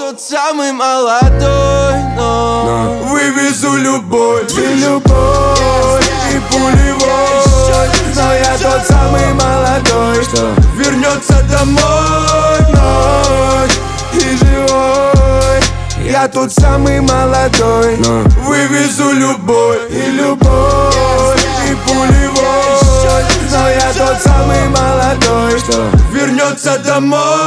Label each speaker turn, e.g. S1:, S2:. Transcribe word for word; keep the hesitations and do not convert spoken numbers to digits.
S1: тот самый молодой, но
S2: вывезу любовь и любовь, и пулевой. Но я тот самый молодой, что вернется домой вновь и живой. Я тот самый молодой, но вывезу любовь и любовь, и пулевой. Но я тот самый молодой, что вернется домой